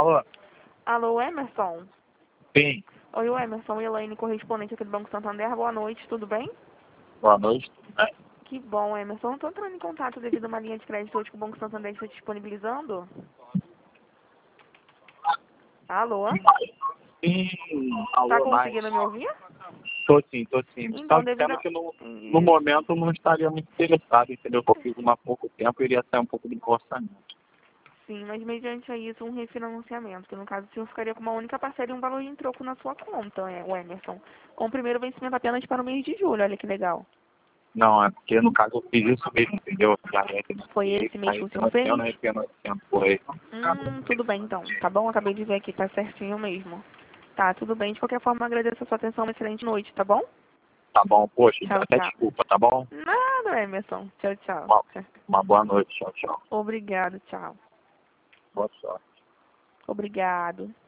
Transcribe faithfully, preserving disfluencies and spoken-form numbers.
Alô? Alô, Emerson? Sim. Oi, o Emerson, Elaine, correspondente aqui do Banco Santander. Boa noite, tudo bem? Boa noite. É. Que bom, Emerson. Estou entrando em contato devido a uma linha de crédito hoje que o Banco Santander está disponibilizando. Alô? Sim. Tá Alô, mais. conseguindo me ouvir? Tô sim, tô sim. Só Então, devido dizendo a... que no, no Isso. momento não estaria muito interessado, entendeu? Porque eu fiz há pouco tempo e iria sair um pouco do orçamento. Sim, mas mediante a isso, um refinanciamento, que no caso o senhor ficaria com uma única parcela e um valor em troco na sua conta, é, o Emerson. Com o primeiro vencimento apenas para o mês de julho, olha que legal. Não, é porque no caso eu fiz isso mesmo, entendeu? Já Foi refinanciei, esse mês aí que o senhor refinanciando, fez? refinanciando, foi. Hum, tudo bem então, tá bom? Acabei de ver aqui, tá certinho mesmo. Tá, tudo bem. De qualquer forma, agradeço a sua atenção, uma excelente noite, tá bom? Tá bom, poxa, Tchau, até tchau. desculpa, tá bom? Nada, Emerson. Tchau, tchau. Uma, uma boa noite, tchau, tchau. Obrigado, tchau. Boa sorte. Obrigado.